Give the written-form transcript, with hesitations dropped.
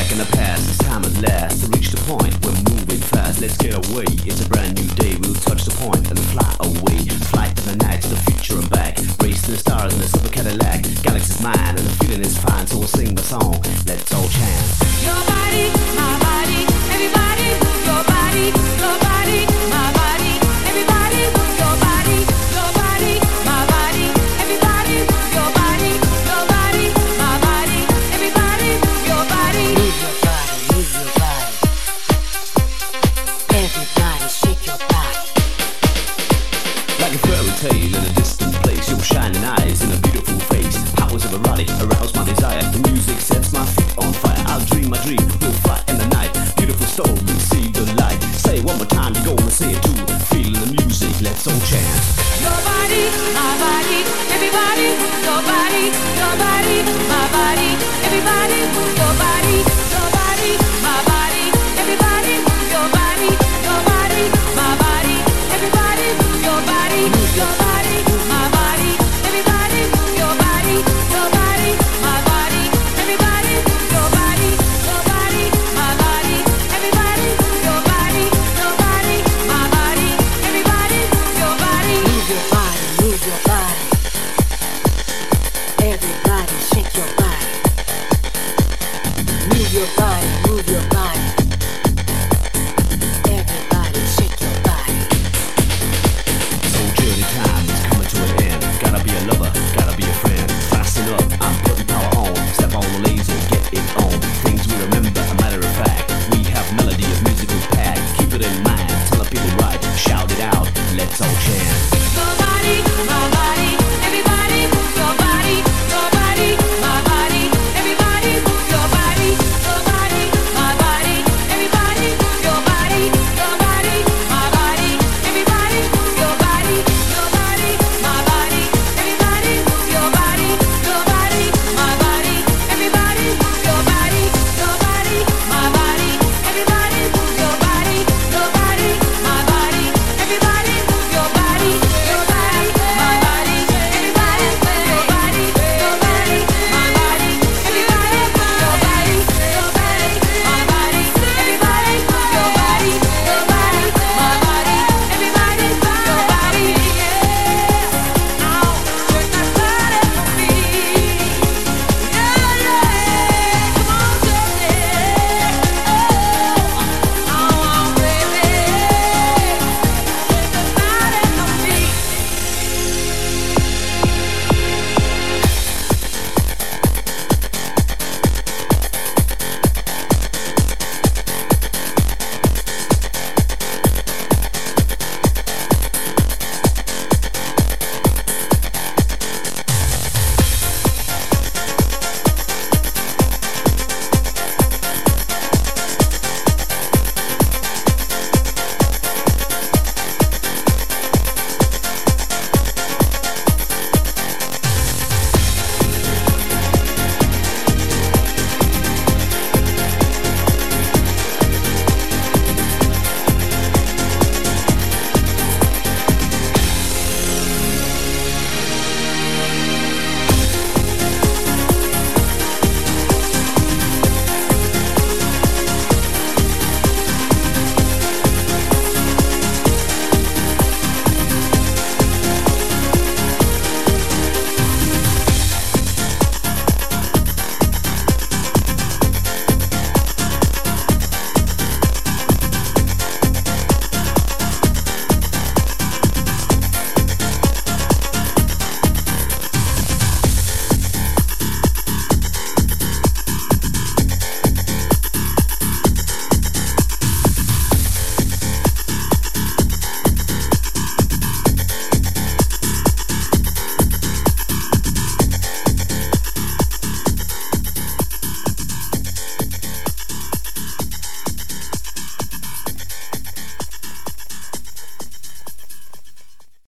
back in the past, it's time at last to reach the point. We're moving fast, let's get away. It's a brand new day, we'll touch the point and fly away. Flight in the night to the future and back. Race to the stars in a super Cadillac. Galaxy's mine and the feeling is fine, so we'll sing the song. Let's all chant. Your body, my body, everybody move your body, your body, my body, everybody move your body, your body, my body, everybody move your body, your body, my body, everybody move your body. Move your body, move your body. Everybody shake your body. Like a fairy tale in a distant place, your shining eyes in a beautiful face. Powers of erotic arouse my desire. The music sets my feet on fire. I'll dream my dream, we'll fly in the night. Beautiful story, see the light. Say it one more time, you're gonna say it too. Feeling the music, let's all chant. Your body, my body, everybody move your body, your body, my body, everybody move your body, your body, my body, everybody move your body, your body, my body, everybody move your body, your body, my body, everybody move your body, your body, my body, everybody move your body, your body, my body, everybody move your body, your body, my body, everybody move your body. Move your body, move your body. Everybody shake your body. Move your body, move your body.